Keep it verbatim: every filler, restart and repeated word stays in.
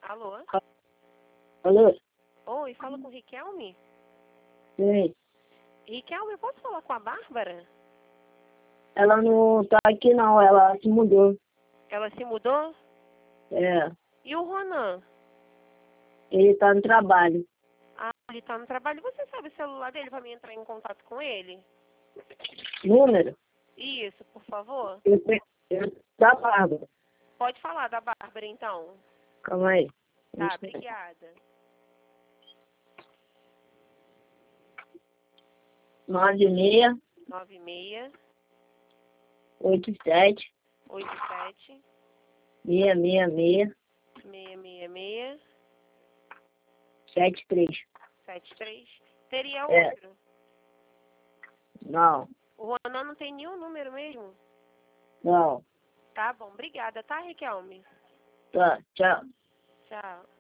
Alô? Alô? Oi, fala com o Riquelme? Sim. Riquelme, eu posso falar com a Bárbara? Ela não tá aqui não, ela se mudou. Ela se mudou? É. E o Ronan? Ele tá no trabalho. Ah, ele tá no trabalho. Você sabe o celular dele pra mim entrar em contato com ele? Número? Isso, por favor. Eu tenho. Eu, da Bárbara. Pode falar da Bárbara, então. Calma aí. Tá, obrigada. Nove meia, nove seis, oito sete, oito sete, meia meia meia, seis seis seis, sete três. sete três. Teria É. outro? Não, O Ronan não tem nenhum número mesmo? não. Tá bom, obrigada, tá, Riquelme? Tá, tchau. Tchau.